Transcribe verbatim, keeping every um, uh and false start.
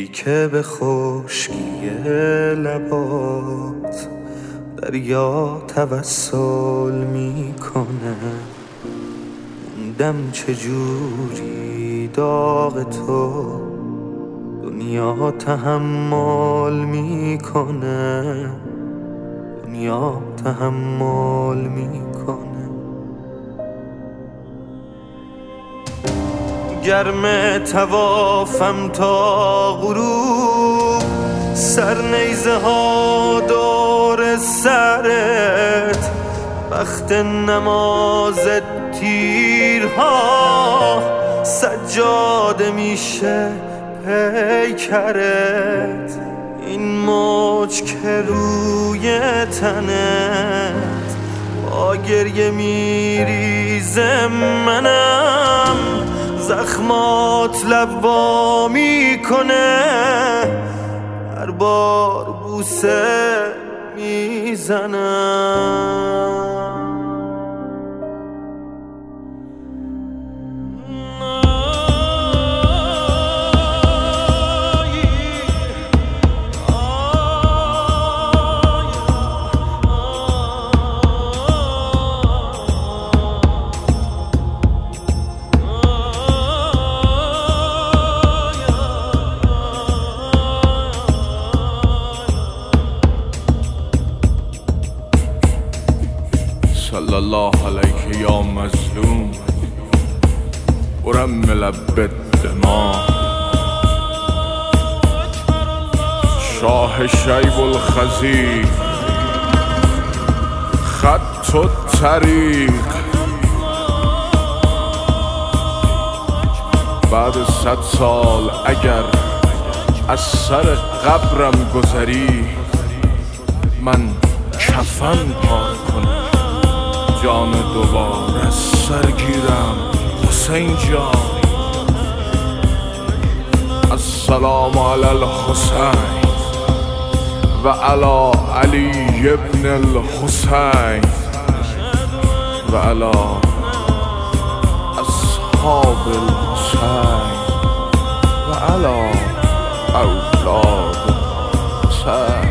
بویی که به خشکی لبات دریا توسل میکنه، موندم چجوری داغ تو دنیا تحمل میکنه، دنیا تحمل میکنه. گرم توافم تا غروب، سر نیزه ها دور سرت، وقت نماز تیرها سجاده میشه پیکرت. این موج که روی تنت با گریه میریزه، منم زخمات لبا میکنه، هر بار بوسه میزنم. صلی الله علیک یا مظلوم ورمل بالدماء، شاه شیب الخزی خط الطریق. بعد صد سال اگر از سر قبرم گذری، من کفن پاک کنم، جان دوباره سر گیرم حسین جان. السلام علی الحسین و علی علی ابن الحسین و علی اصحاب الحسین و علی اولاد الحسین.